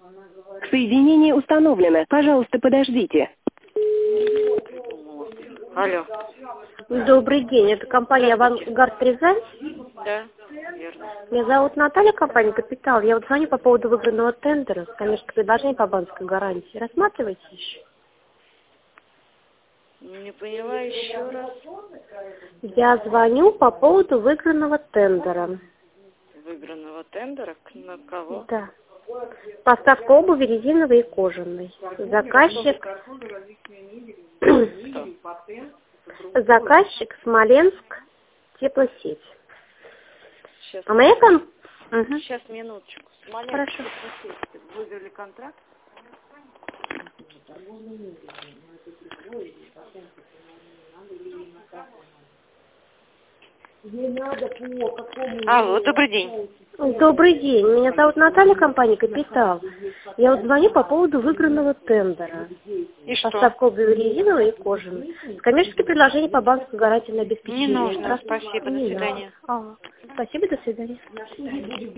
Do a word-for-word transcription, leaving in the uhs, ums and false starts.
Соединение установлено. Пожалуйста, подождите. Алло. Добрый день, это компания «Авангард Рязань». Да, верно. Меня зовут Наталья, компания «Капитал». Я вот звоню по поводу выигранного тендера, коммерческое предложение по банковской гарантии. Рассматриваете еще? Не поняла еще раз. Я звоню по поводу выигранного тендера. Выигранного тендера? На кого? Да. Поставка обуви резиновой и кожаной. Заказчик... Заказчик Смоленск теплосеть. Сейчас, А моя ком... Угу. Сейчас, минуточку. Смоленск, Хорошо. теплосеть. Выиграли контракт? Алло, добрый день. Добрый день. Меня зовут Наталья, компания «Капитал». Я вот звоню по поводу выигранного тендера. И что? Поставка обуви резиновой и кожаной. Коммерческое предложение по банковской гарантии на обеспечение. Не нужно, спасибо, до Не свидания. надо. А, спасибо, до свидания.